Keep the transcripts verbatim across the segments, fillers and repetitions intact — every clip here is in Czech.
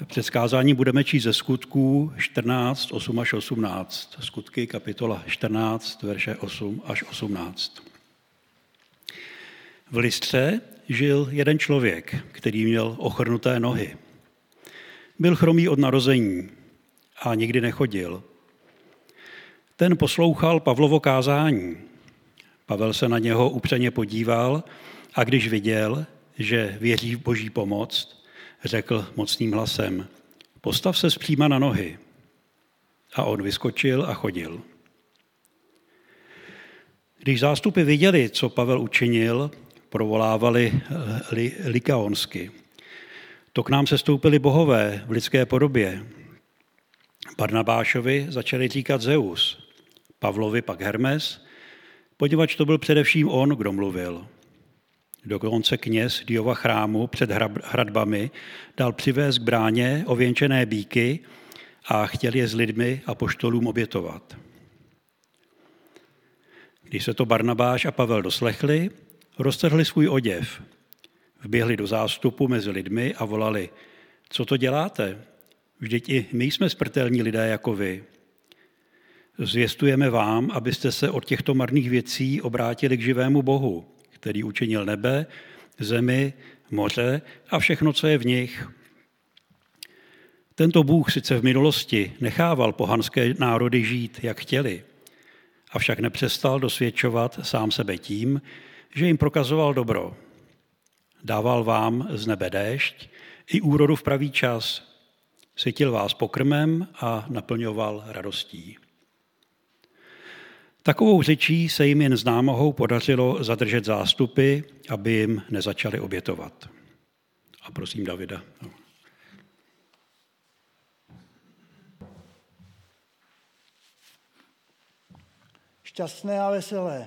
Před kázáním budeme číst ze Skutků čtrnáct, osm až osmnáct. Skutky, kapitola čtrnáct, verše osm až osmnáct. V Lystře žil jeden člověk, který měl ochrnuté nohy. Byl chromý od narození a nikdy nechodil. Ten poslouchal Pavlovo kázání. Pavel se na něho upřeně podíval a když viděl, že věří v Boží pomoc, řekl mocným hlasem: postav se zpříma na nohy. A on vyskočil a chodil. Když zástupy viděli, co Pavel učinil, provolávali likaonsky. To k nám sestoupili bohové v lidské podobě. Barnabášovi začali říkat Zeus, Pavlovi pak Hermes, poněvadž to byl především on, kdo mluvil. Dokonce kněz Diova chrámu před hradbami dal přivést k bráně ověnčené býky a chtěl je s lidmi apoštolům obětovat. Když se to Barnabáš a Pavel doslechli, roztrhli svůj oděv, vběhli do zástupu mezi lidmi a volali: co to děláte? Vždyť i my jsme smrtelní lidé jako vy. Zvěstujeme vám, abyste se od těchto marných věcí obrátili k živému Bohu, který učinil nebe, zemi, moře a všechno, co je v nich. Tento Bůh sice v minulosti nechával pohanské národy žít, jak chtěli, avšak nepřestal dosvědčovat sám sebe tím, že jim prokazoval dobro. Dával vám z nebe déšť i úrodu v pravý čas, sytil vás pokrmem a naplňoval radostí. Takovou řečí se jim jen s námahou podařilo zadržet zástupy, aby jim nezačali obětovat. A prosím Davida. Šťastné a veselé.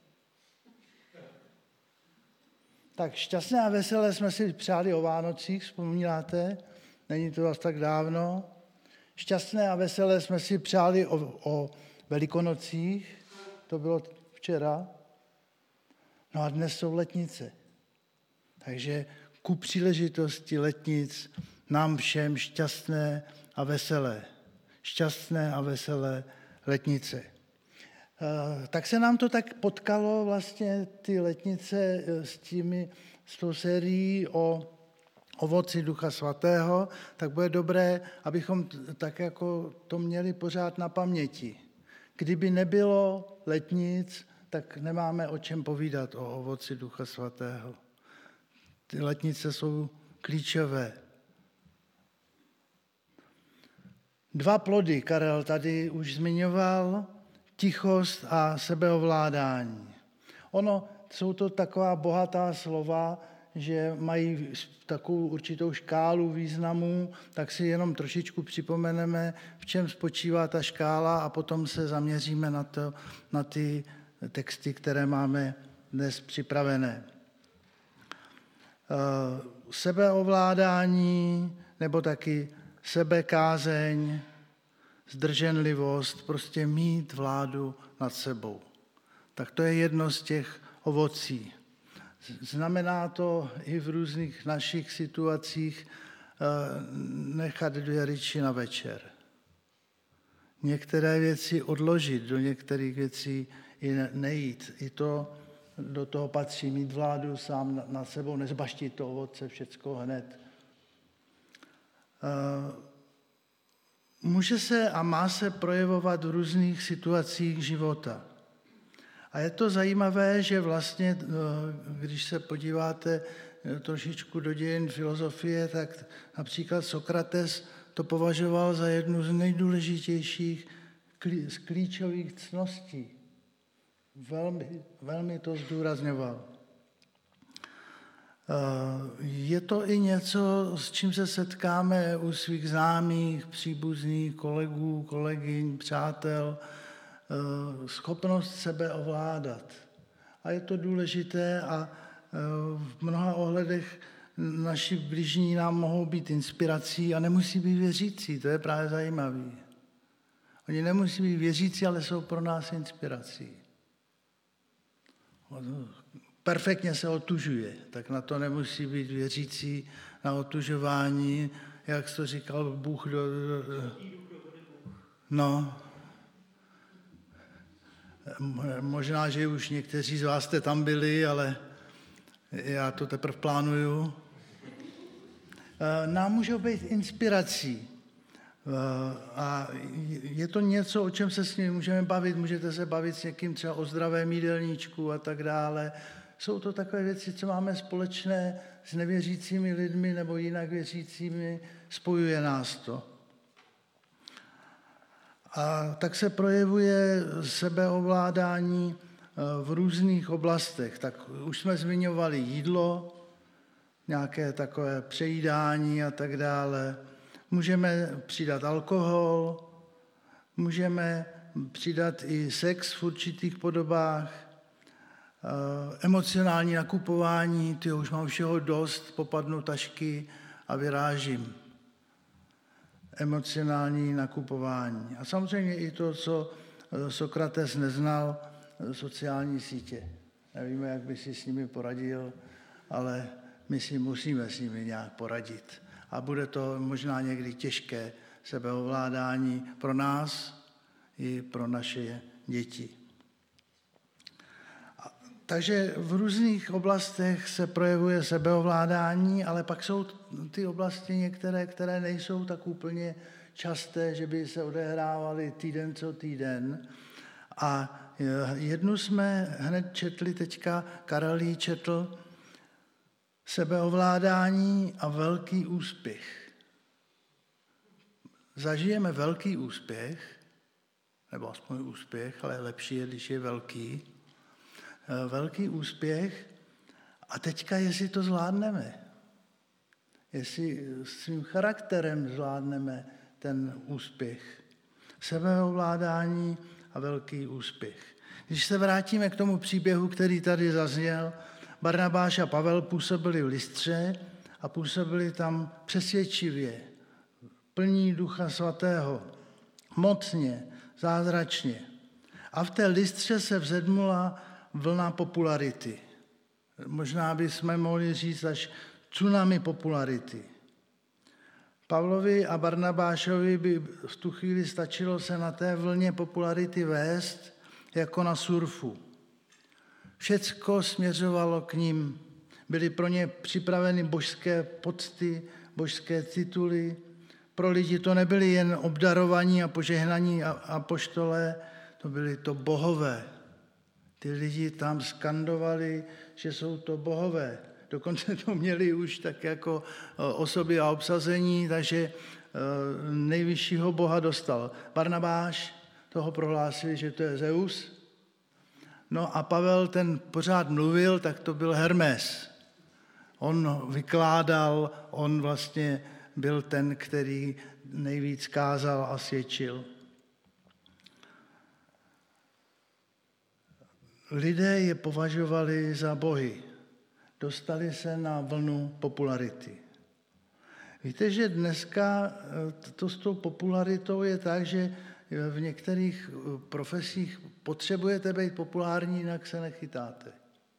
Tak šťastné a veselé jsme si přáli o Vánocích, vzpomínáte? Není to až tak dávno. Šťastné a veselé jsme si přáli o, o Velikonocích, to bylo včera. No a dnes jsou letnice. Takže ku příležitosti letnic nám všem šťastné a veselé. Šťastné a veselé letnice. Tak se nám to tak potkalo vlastně ty letnice s, těmi, s tou sérií o ovoci Ducha Svatého, tak bude dobré, abychom tak jako to měli pořád na paměti. Kdyby nebylo letnic, tak nemáme o čem povídat o ovoci Ducha Svatého. Ty letnice jsou klíčové. Dva plody Karel tady už zmiňoval, tichost a sebeovládání. Ono, jsou to taková bohatá slova, že mají takovou určitou škálu významů, tak si jenom trošičku připomeneme, v čem spočívá ta škála a potom se zaměříme na, to, na ty texty, které máme dnes připravené. Sebeovládání nebo taky sebekázeň, zdrženlivost, prostě mít vládu nad sebou. Tak to je jedno z těch ovocí. Znamená to i v různých našich situacích nechat dvě ryči na večer. Některé věci odložit, do některých věcí i nejít. I to do toho patří mít vládu sám nad sebou, nezbaštit to ovoce všecko hned. Může se a má se projevovat v různých situacích života. A je to zajímavé, že vlastně, když se podíváte trošičku do dějin filozofie, tak například Sokrates to považoval za jednu z nejdůležitějších z klíčových ctností. Velmi, velmi to zdůrazňoval. Je to i něco, s čím se setkáme u svých známých, příbuzných, kolegů, kolegyň, přátel, schopnost sebe ovládat. A je to důležité a v mnoha ohledech naši bližní nám mohou být inspirací a nemusí být věřící, to je právě zajímavé. Oni nemusí být věřící, ale jsou pro nás inspirací. Perfektně se otužuje, tak na to nemusí být věřící na otužování. jak to říkal Bůh do... No, možná, že už někteří z vás jste tam byli, ale já to teprve plánuju. Nám můžou být inspirací. A je to něco, o čem se s ním můžeme bavit. Můžete se bavit s někým třeba o zdravém jídelníčku a tak dále. Jsou to takové věci, co máme společné s nevěřícími lidmi nebo jinak věřícími. Spojuje nás to. A tak se projevuje sebeovládání v různých oblastech. Tak už jsme zmiňovali jídlo, nějaké takové přejídání a tak dále. Můžeme přidat alkohol, můžeme přidat i sex v určitých podobách, emocionální nakupování, ty už mám všeho dost, popadnu tašky a vyrážím. Emocionální nakupování. A samozřejmě i to, co Sokrates neznal, sociální sítě. Nevíme, jak by si s nimi poradil, ale my si musíme s nimi nějak poradit. A bude to možná někdy těžké sebeovládání pro nás i pro naše děti. A, takže v různých oblastech se projevuje sebeovládání, ale pak jsou ty oblasti některé, které nejsou tak úplně časté, že by se odehrávaly týden co týden. A jednu jsme hned četli teďka, Karel jí četl, sebeovládání a velký úspěch. Zažijeme velký úspěch, nebo aspoň úspěch, ale lepší je, když je velký. Velký úspěch a teďka, jestli to zvládneme, jestli svým charakterem zvládneme ten úspěch. Sebeovládání a velký úspěch. Když se vrátíme k tomu příběhu, který tady zazněl, Barnabáš a Pavel působili v Lystře a působili tam přesvědčivě, plní Ducha Svatého, mocně, zázračně. A v té Lystře se vzedmula vlna popularity. Možná bychom mohli říct až tsunami popularity. Pavlovi a Barnabášovi by v tu chvíli stačilo se na té vlně popularity vést jako na surfu. Všecko směřovalo k ním. Byly pro ně připraveny božské pocty, božské tituly. Pro lidi to nebyli jen obdarovaní a požehnaní apoštolé, to byli to bohové. Ty lidi tam skandovali, že jsou to bohové. Dokonce to měli už tak jako osoby a obsazení, takže nejvyššího boha dostal Barnabáš, toho prohlásili, že to je Zeus. No a Pavel ten pořád mluvil, tak to byl Hermes. On vykládal, on vlastně byl ten, který nejvíc kázal a svědčil. Lidé je považovali za bohy. Dostali se na vlnu popularity. Víte, že dneska to s tou popularitou je tak, že v některých profesích potřebujete být populární, jinak se nechytáte.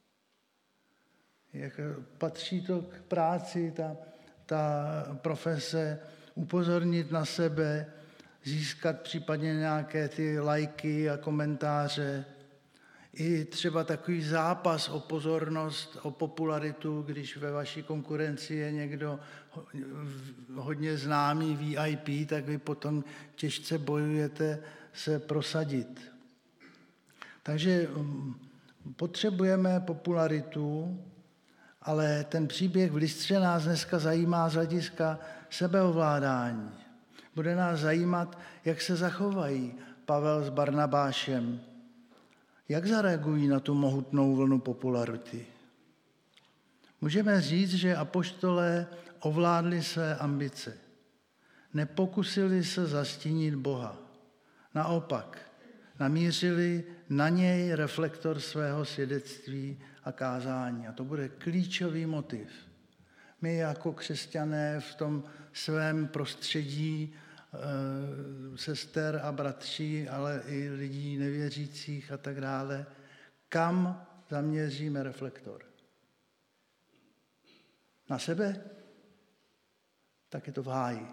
Jak patří to k práci, ta, ta profese, upozornit na sebe, získat případně nějaké ty lajky a komentáře. I třeba takový zápas o pozornost, o popularitu, když ve vaší konkurenci je někdo hodně známý V I P, tak vy potom těžce bojujete se prosadit. Takže potřebujeme popularitu, ale ten příběh v Lystře nás dneska zajímá z hlediska sebeovládání. Bude nás zajímat, jak se zachovají Pavel s Barnabášem. Jak zareagují na tu mohutnou vlnu popularity? Můžeme říct, že apoštolé ovládli své ambice. Nepokusili se zastínit Boha. Naopak, namířili na něj reflektor svého svědectví a kázání. A to bude klíčový motiv. My jako křesťané v tom svém prostředí sester a bratří, ale i lidí nevěřících a tak dále, kam zaměříme reflektor? Na sebe? tak je to v háji.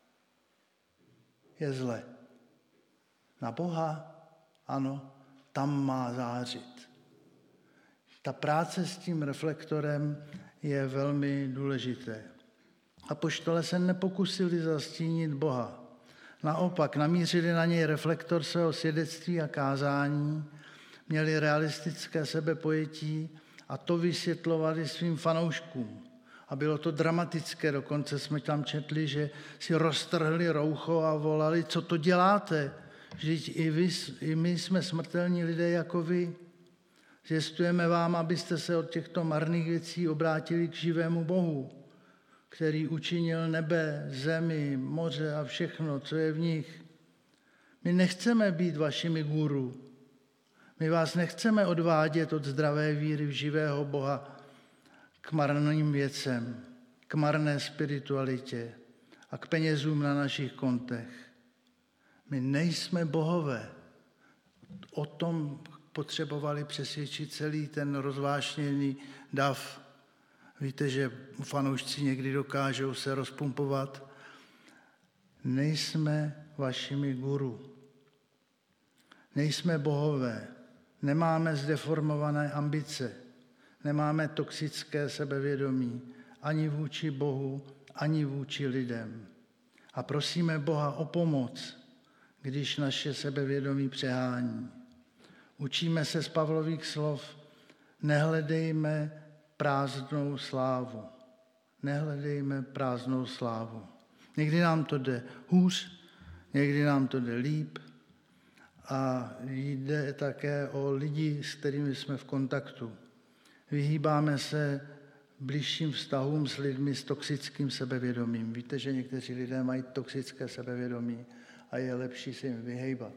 Je zle. Na Boha, ano, tam má zářit. Ta práce s tím reflektorem je velmi důležité. Apoštole se nepokusili zastínit Boha. Naopak namířili na něj reflektor svého svědectví a kázání, měli realistické sebepojetí a to vysvětlovali svým fanouškům. A bylo to dramatické, dokonce jsme tam četli, že si roztrhli roucho a volali, co to děláte? Vždyť i, vy, i my jsme smrtelní lidé jako vy. Zvěstujeme vám, abyste se od těchto marných věcí obrátili k živému Bohu, který učinil nebe, zemi, moře a všechno, co je v nich. My nechceme být vašimi guru. My vás nechceme odvádět od zdravé víry v živého Boha k marným věcem, k marné spiritualitě a k penězům na našich kontech. My nejsme bohové. O tom potřebovali přesvědčit celý ten rozvášněný dav. Víte, že fanoušci někdy dokážou se rozpumpovat. Nejsme vašimi guru. Nejsme bohové. Nemáme zdeformované ambice. Nemáme toxické sebevědomí ani vůči Bohu, ani vůči lidem. A prosíme Boha o pomoc, když naše sebevědomí přehání. Učíme se z Pavlových slov, nehledejme prázdnou slávu. Nehledejme prázdnou slávu. Někdy nám to jde hůř, někdy nám to jde líp a jde také o lidi, s kterými jsme v kontaktu. Vyhýbáme se bližším vztahům s lidmi s toxickým sebevědomím. Víte, že někteří lidé mají toxické sebevědomí a je lepší se jim vyhejbat.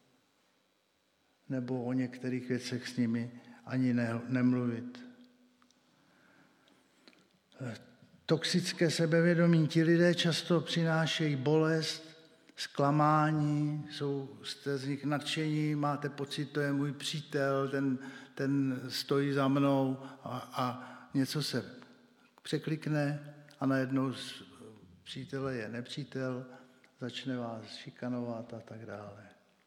Nebo o některých věcech s nimi ani ne, nemluvit. Toxické sebevědomí, ti lidé často přinášejí bolest, zklamání, jsou, jste z nich nadšení, máte pocit, to je můj přítel, ten, ten stojí za mnou a, a něco se překlikne a najednou z přítele je nepřítel, začne vás šikanovat a tak dále.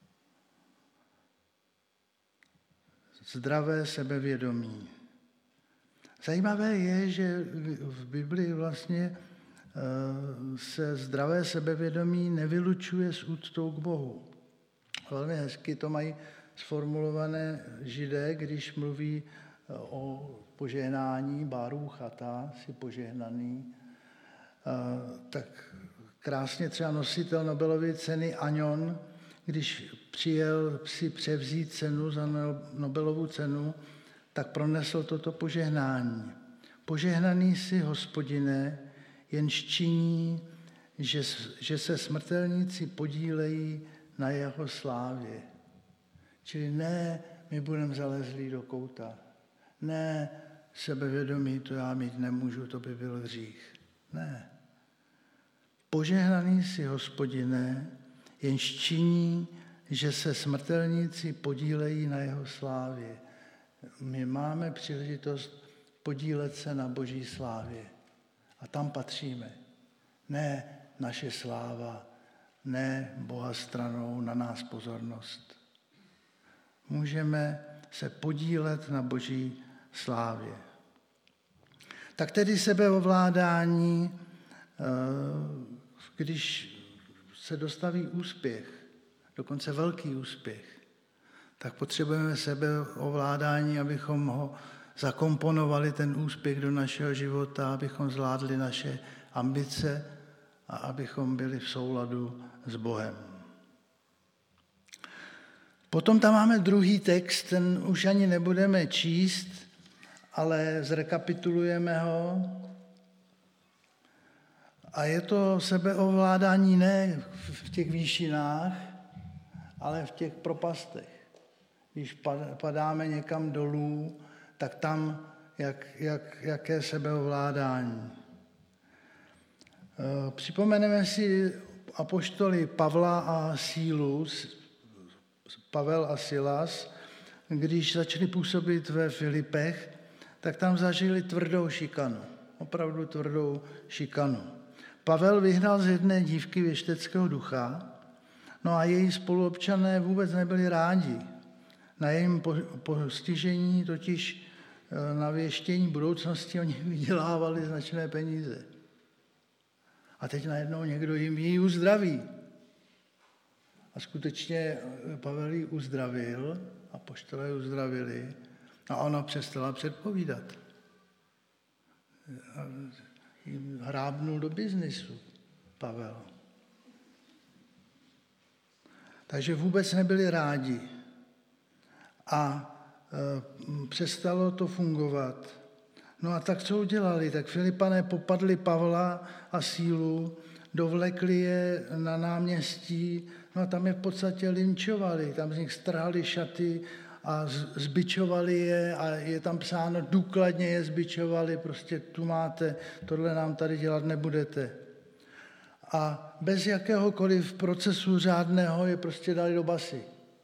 Zdravé sebevědomí. Zajímavé je, že v Biblii vlastně se zdravé sebevědomí nevylučuje s úctou k Bohu. Velmi hezky to mají sformulované Židé, když mluví o požehnání, Baruch atah, si požehnaný, tak krásně třeba nositel Nobelovy ceny Aňon, když přijel si převzít cenu za Nobelovu cenu, tak pronesl toto požehnání. Požehnaný si, Hospodine, jenž činí, že, že se smrtelníci podílejí na jeho slávě. Čili ne, my budeme zalezlí do kouta. Ne, sebevědomí, to já mít nemůžu, to by byl hřích. Ne. Požehnaný si, Hospodine, jenž činí, že se smrtelníci podílejí na jeho slávě. My máme příležitost podílet se na Boží slávě. A tam patříme. Ne naše sláva, ne Boha stranou, na nás pozornost. Můžeme se podílet na Boží slávě. Tak tedy sebeovládání, když se dostaví úspěch, dokonce velký úspěch, tak potřebujeme sebeovládání, abychom ho zakomponovali ten úspěch do našeho života, abychom zvládli naše ambice a abychom byli v souladu s Bohem. Potom tam máme druhý text, ten už ani nebudeme číst, ale zrekapitulujeme ho. A je to sebeovládání ne v těch výšinách, ale v těch propastech. Když padáme někam dolů, tak tam jak, jak, jaké sebeovládání. Připomeneme si apoštoly Pavla a Sílu, Pavel a Silas, když začali působit ve Filipech, tak tam zažili tvrdou šikanu, opravdu tvrdou šikanu. Pavel vyhnal z jedné dívky věšteckého ducha, no a její spoluobčané vůbec nebyli rádi. Na jejím postižení, totiž na věštění budoucnosti, oni vydělávali značné peníze. A teď najednou někdo jim ji uzdraví. A skutečně Pavel ji uzdravil, apoštolé ji uzdravili, a ona přestala předpovídat. Hrábnul do biznisu Pavel. Takže vůbec nebyli rádi. A e, přestalo to fungovat. No a tak co udělali? Tak Filipané popadli Pavla a Sílu, dovlekli je na náměstí, no a tam je v podstatě linčovali, tam z nich strhali šaty a zbičovali je a je tam psáno, důkladně je zbičovali, prostě tu máte, tohle nám tady dělat nebudete. A bez jakéhokoliv procesu řádného je prostě dali do basy.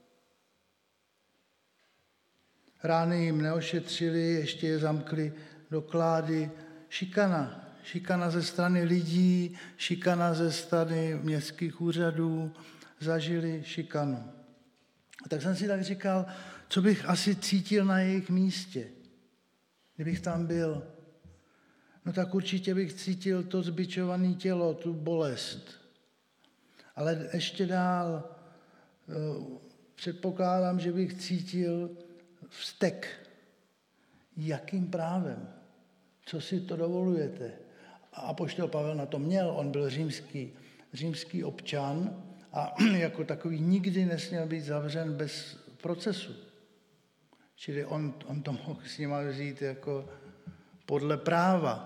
Rány jim neošetřili, ještě je zamkli do klády. Šikana. Šikana ze strany lidí, šikana ze strany městských úřadů. Zažili šikanu. A tak jsem si tak říkal, co bych asi cítil na jejich místě, kdybych tam byl. No tak určitě bych cítil to zbičované tělo, tu bolest. Ale ještě dál předpokládám, že bych cítil vztek. Jakým právem? Co si to dovolujete? A apoštol Pavel na to měl, on byl římský, římský občan a jako takový nikdy nesměl být zavřen bez procesu. Čili on, on to mohl s nima vzít jako podle práva.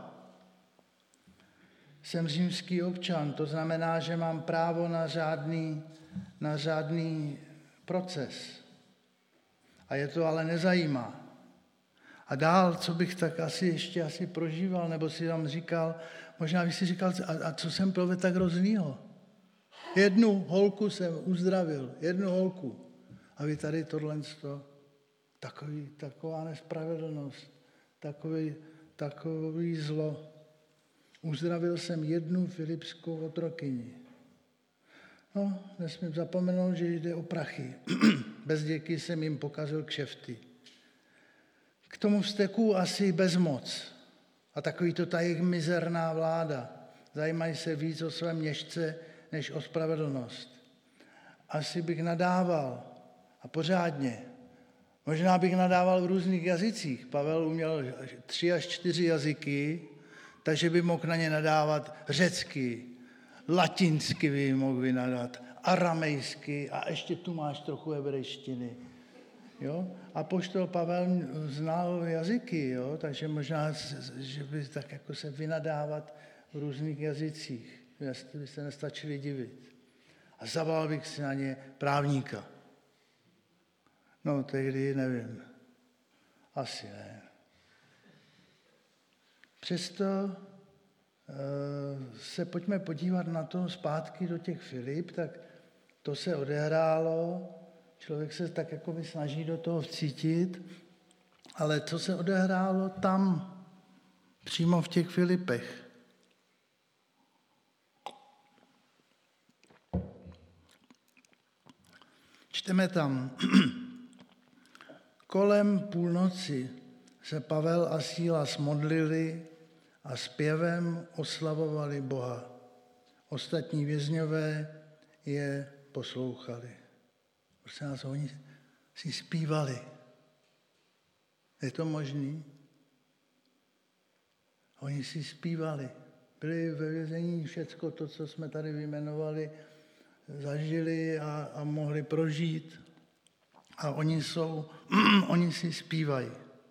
Jsem římský občan, to znamená, že mám právo na řádný, na řádný proces. A je to ale nezajímá. A dál, co bych tak asi ještě asi prožíval, nebo si tam říkal, možná bych si říkal, a, a co jsem provedl tak hroznýho? Jednu holku jsem uzdravil, jednu holku. A vy tady tohle, takový, taková nespravedlnost, takový, takový zlo. Uzdravil jsem jednu filipskou otrokyni. No, nesmím zapomenout, že jde o prachy. Bez děky jsem jim pokazil kšefty. K tomu vzteku asi bezmoc. A takový to ta jejich mizerná vláda. Zajímají se víc o své měšce, než o spravedlnost. Asi bych nadával. A pořádně. Možná bych nadával v různých jazycích. Pavel uměl tři až čtyři jazyky, takže by mohl na ně nadávat řecky, latinsky by mohl vynadat, aramejsky a ještě tu máš trochu hebrejštiny. Jo? Apoštol Pavel znal jazyky, jo? Takže možná, že by tak jako se vynadávat v různých jazycích, jestli by se nestačili divit. A zavolal bych si na ně právníka. No, tehdy nevím. Asi ne. Přesto se pojďme podívat na to zpátky do těch Filip, tak to se odehrálo, člověk se tak jako by snaží do toho vcítit, ale co se odehrálo tam, přímo v těch Filipech. Čteme tam, kolem půlnoci se Pavel a Sílas modlili a zpěvem oslavovali Boha. Ostatní vězňové je poslouchali. Prosím nás, oni si zpívali. Je to možný? Oni si zpívali. Byli ve vězení všecko to, co jsme tady vyjmenovali, zažili a, a mohli prožít. A oni jsou, oni si zpívají.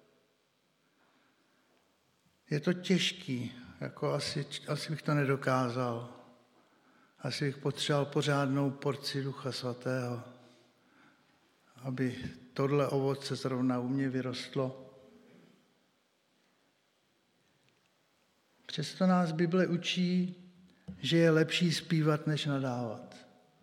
Je to těžký, jako asi, asi bych to nedokázal. Asi bych potřeboval pořádnou porci Ducha Svatého, aby tohle ovoce zrovna u mě vyrostlo. Přesto nás Bible učí, že je lepší zpívat, než nadávat.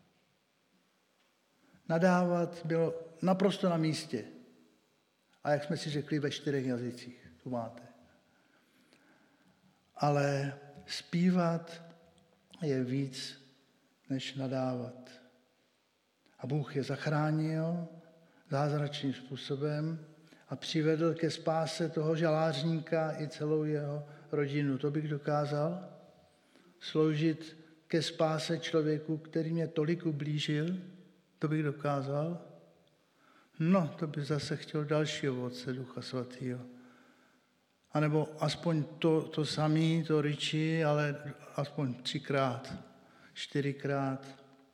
Nadávat bylo naprosto na místě. A jak jsme si řekli, ve čtyřech jazycích. Tu máte. Ale zpívat je víc, než nadávat. A Bůh je zachránil zázračným způsobem a přivedl ke spáse toho žalářníka i celou jeho rodinu. To bych dokázal sloužit ke spáse člověku, který mě tolik ublížil, to bych dokázal. No, to by zase chtěl další ovoce Ducha Svatého. A nebo aspoň to, to samé, to ryčí, ale aspoň třikrát, čtyřikrát.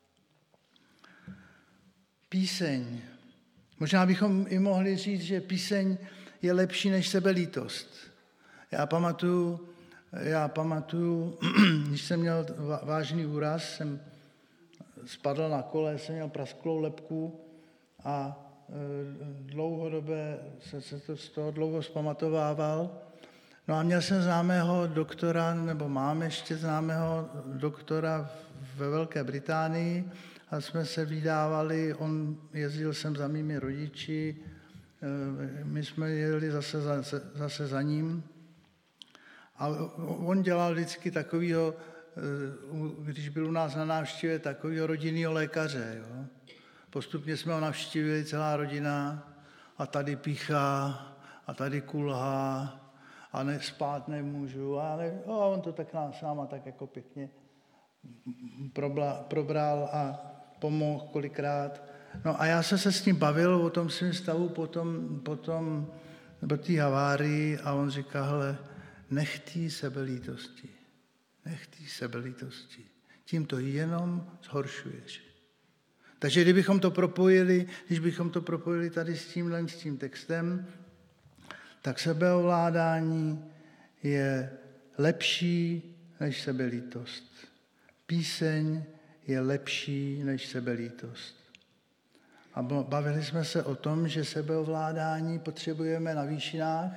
Píseň. Možná bychom i mohli říct, že píseň je lepší než sebelítost. Já pamatuju, já pamatuju, když jsem měl vážný úraz, jsem spadl na kole, jsem měl prasklou lebku a dlouhodobě se, se to z toho dlouho zpamatovával. No a měl jsem známého doktora, nebo mám ještě známého doktora ve Velké Británii a jsme se vydávali, on jezdil jsem za mými rodiči, my jsme jeli zase za, zase za ním. A on dělal vždycky takovýho, když byl u nás na návštěvě, takovýho rodinného lékaře. Jo. Postupně jsme ho navštívili, celá rodina, a tady píchá, a tady kulhá, a ne, spát nemůžu. A, ne, a on to tak nám sám tak jako pěkně probla, probral a pomohl kolikrát. No a já jsem se s ním bavil o tom svém stavu potom, potom po té havárii a on říká, hele, nech tý sebelítosti, nech tý sebelítosti. Tím to jenom zhoršuješ. Takže kdybychom to propojili, když bychom to propojili tady s tímhle, s tím textem, tak sebeovládání je lepší než sebelítost. Píseň je lepší než sebelítost. A bavili jsme se o tom, že sebeovládání potřebujeme na výšinách,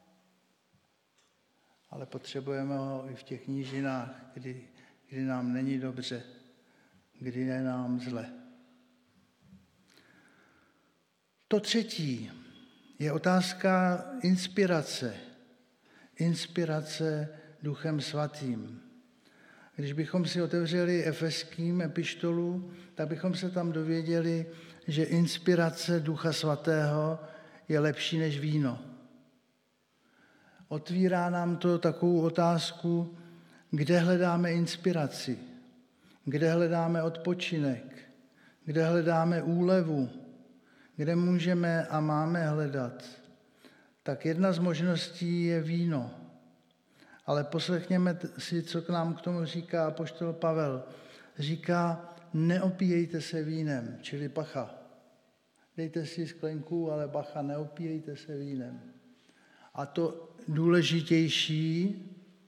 ale potřebujeme ho i v těch nížinách, kdy, kdy nám není dobře, kdy je nám zle. To třetí je otázka inspirace. Inspirace Duchem Svatým. Když bychom si otevřeli Efeským epištolu, tak bychom se tam dověděli, že inspirace Ducha Svatého je lepší než víno. Otvírá nám to takovou otázku, kde hledáme inspiraci, kde hledáme odpočinek, kde hledáme úlevu, kde můžeme a máme hledat. Tak jedna z možností je víno. Ale poslechněme si, co k nám k tomu říká apoštol Pavel. Říká, neopíjejte se vínem, čili bacha. Dejte si sklenku, ale bacha, neopíjejte se vínem. A to důležitější,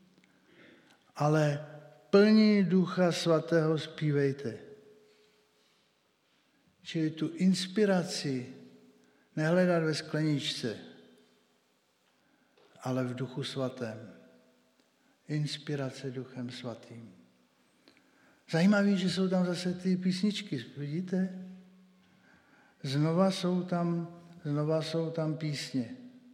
ale plní Ducha Svatého zpívejte. Čili tu inspiraci nehledat ve skleničce, ale v Duchu Svatém. Inspirace Duchem Svatým. Zajímavé, že jsou tam zase ty písničky, vidíte? Znova jsou tam, znova jsou tam písně.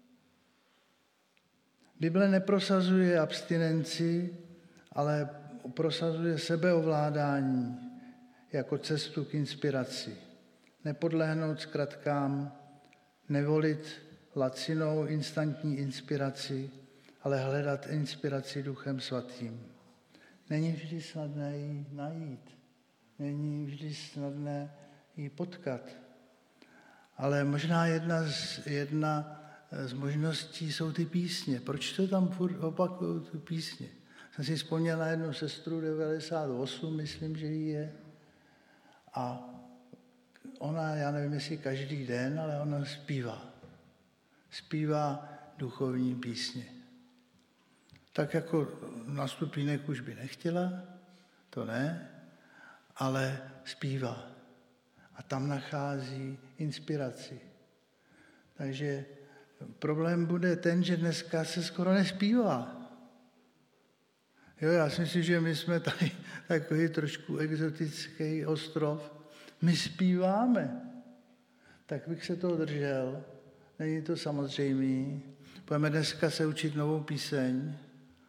Bible neprosazuje abstinenci, ale prosazuje sebeovládání jako cestu k inspiraci. Nepodlehnout zkratkám, nevolit lacinou instantní inspiraci, ale hledat inspiraci Duchem Svatým. Není vždy snadné ji najít, není vždy snadné ji potkat. Ale možná jedna z, jedna z možností jsou ty písně. Proč to tam furt opakují, ty písně? Jsem si vzpomněl na jednu sestru devadesát osm, myslím, že jí je. A ona, já nevím, jestli každý den, ale ona zpívá. Zpívá duchovní písně. Tak jako na stupínek už by nechtěla, to ne, ale zpívá. A tam nachází inspiraci. Takže problém bude ten, že dneska se skoro nespívá. Jo, já si myslím, že my jsme tady takový trošku exotický ostrov. My zpíváme. Tak bych se toho držel. Není to samozřejmé. Budeme dneska se učit novou píseň.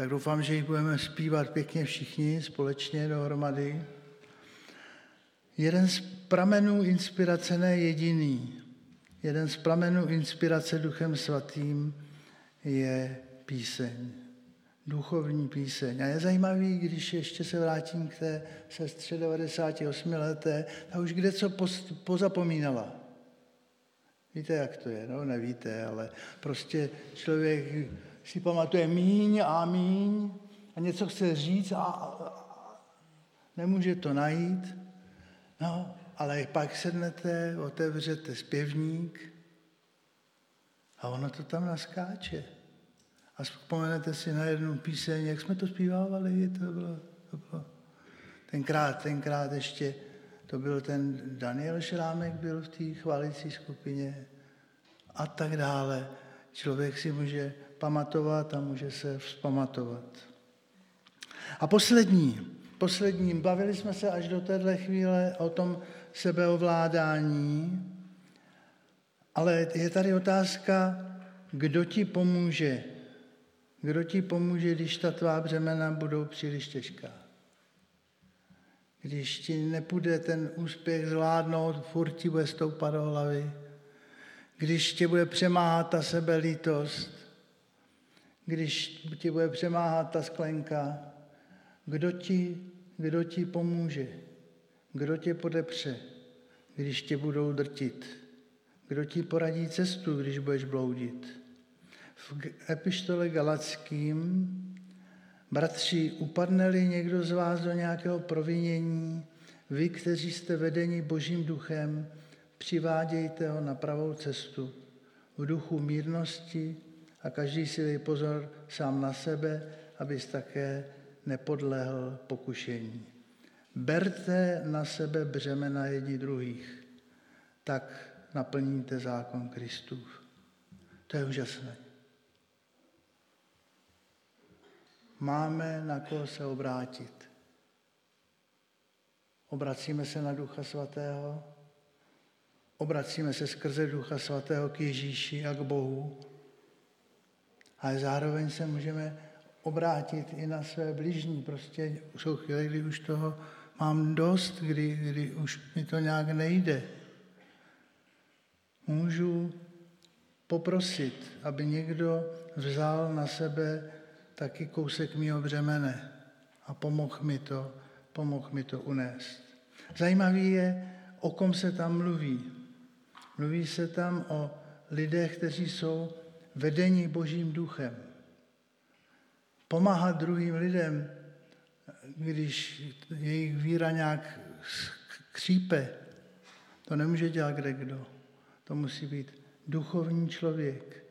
Tak doufám, že ji budeme zpívat pěkně všichni společně dohromady. Jeden z pramenů inspirace, ne jediný, jeden z pramenů inspirace Duchem Svatým je píseň, duchovní píseň. A je zajímavý, když ještě se vrátím k té sestře devadesáti osmi leté, ta už kde co pozapomínala. Víte, jak to je? No, nevíte, ale prostě člověk si pamatuje míň a míň a něco chce říct a, a nemůže to najít. No, ale pak sednete, otevřete zpěvník a ono to tam naskáče. A vzpomenete si na jednu píseň, jak jsme to zpívávali, to bylo, to bylo. Tenkrát, tenkrát ještě to byl ten Daniel Šrámek, byl v té chválící skupině a tak dále. Člověk si může pamatovat a může se vzpamatovat. A poslední, poslední, bavili jsme se až do téhle chvíle o tom sebeovládání, ale je tady otázka, kdo ti pomůže. Kdo ti pomůže, když ta tvá břemena budou příliš těžká. Když ti nepůjde ten úspěch zvládnout, furt ti bude stoupat do hlavy. Když tě bude přemáhat ta sebelítost, když ti bude přemáhat ta sklenka, kdo ti, kdo ti pomůže, kdo tě podepře, když tě budou drtit, kdo ti poradí cestu, když budeš bloudit. V epištole Galackým: bratři, upadne-li někdo z vás do nějakého provinění, vy, kteří jste vedeni Božím duchem, přivádějte ho na pravou cestu v duchu mírnosti a každý si dej pozor sám na sebe, abys také nepodlehl pokušení. Berte na sebe břemena jedni druhých, tak naplníte zákon Kristův. To je úžasné. Máme na koho se obrátit. Obracíme se na Ducha Svatého, obracíme se skrze Ducha Svatého k Ježíši a k Bohu, ale zároveň se můžeme obrátit i na své bližní. Prostě jsou chvíle, kdy už toho mám dost, kdy, kdy už mi to nějak nejde. Můžu poprosit, aby někdo vzal na sebe taky kousek mýho břemene a pomohl mi to, pomohl mi to unést. Zajímavý je, o kom se tam mluví. Mluví se tam o lidech, kteří jsou vedeni Božím duchem. Pomáhat druhým lidem, když jejich víra nějak křípe, to nemůže dělat kdekdo. To musí být duchovní člověk.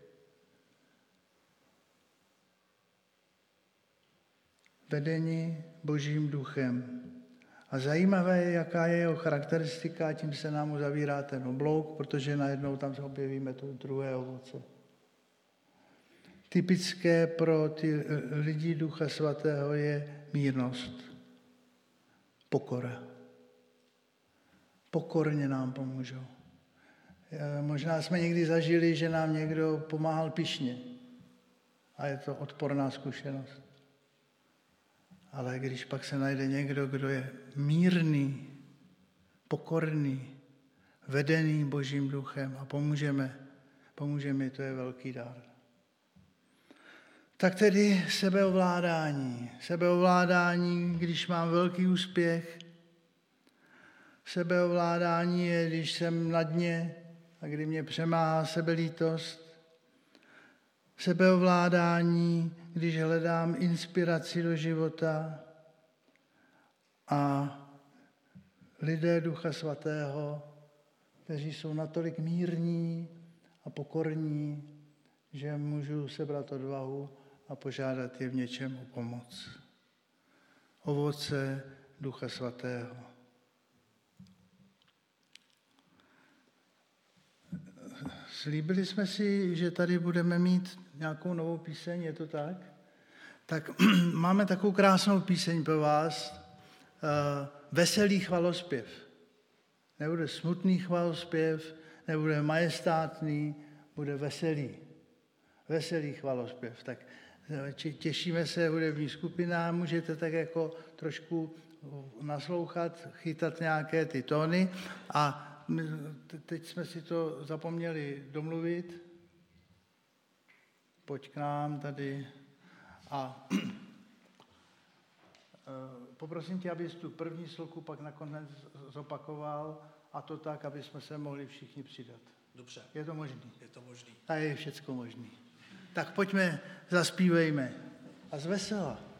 Vedení Božím duchem. A zajímavé je, jaká je jeho charakteristika, tím se nám uzavírá ten oblouk, protože najednou tam se objevíme to druhé ovoce. Typické pro ty lidi Ducha Svatého je mírnost, pokora. Pokorně nám pomůžou. Možná jsme někdy zažili, že nám někdo pomáhal pyšně a je to odporná zkušenost. Ale když pak se najde někdo, kdo je mírný, pokorný, vedený Božím duchem a pomůžeme, pomůže mi, to je velký dar. Tak tedy sebeovládání. Sebeovládání, když mám velký úspěch. Sebeovládání je, když jsem na dně a kdy mě přemáhá sebelítost. Sebeovládání, když hledám inspiraci do života. A lidé Ducha Svatého, kteří jsou natolik mírní a pokorní, že můžu sebrat odvahu a požádat je v něčem o pomoc. Ovoce Ducha Svatého. Slíbili jsme si, že tady budeme mít nějakou novou píseň, je to tak? Tak máme takovou krásnou píseň pro vás, uh, veselý chvalospěv. Nebude smutný chvalospěv, nebude majestátný, bude veselý. Veselý chvalospěv. Tak Těšíme se hudební skupina, můžete tak jako trošku naslouchat, chytat nějaké ty tóny a teď jsme si to zapomněli domluvit. Pojď k nám tady a poprosím tě, abys tu první sloku pak nakonec zopakoval a to tak, aby jsme se mohli všichni přidat. Dobře. Je to možný? Je to možný. A je všecko možný. Tak pojďme, zaspívejme. A zvesela.